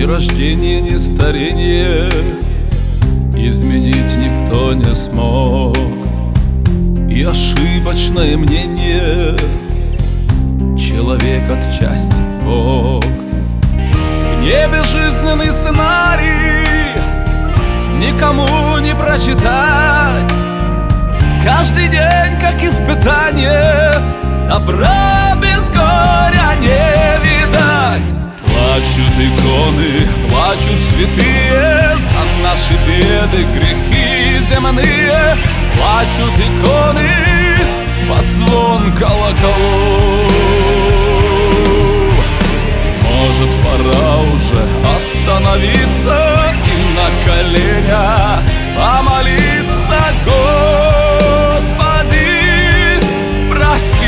Ни рождение, ни старение изменить никто не смог. И ошибочное мнение человек отчасти Бог. В небе жизненный сценарий никому не прочитать. Каждый день как испытание, добра без горя не видать. Плачут иконы, плачут святые за наши беды, грехи земные. Плачут иконы под звон колоколов. Может, пора уже остановиться и на коленях помолиться: Господи, прости.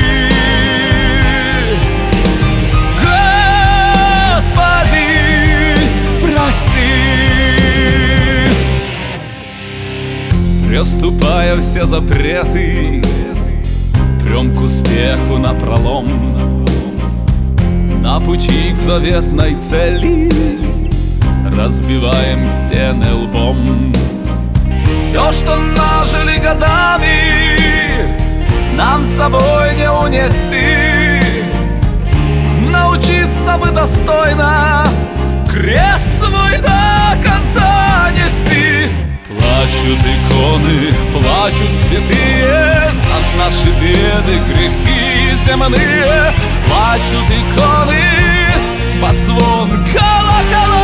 Приступая все запреты, прям к успеху напролом. На пути к заветной цели разбиваем стены лбом. Все, что нажили годами, нам с собой не унести. Научиться бы достойно крест свой до конца нести. Плачут иконы, плачут святые за наши беды, грехи земные. Плачут иконы под звон колоколов.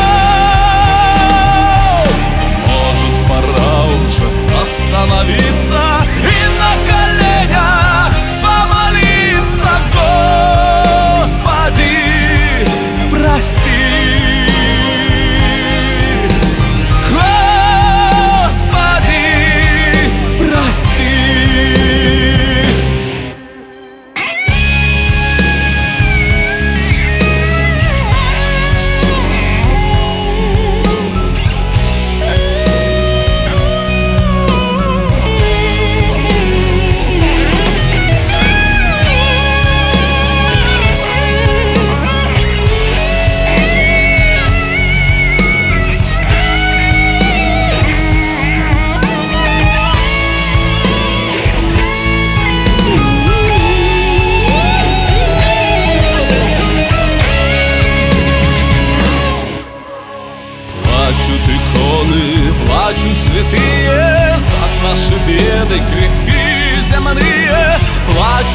Может, пора уже остановиться и на коленях помолиться: Господи, прости. Плачут иконы, плачут святые за наши беды, грехи земные. Плачут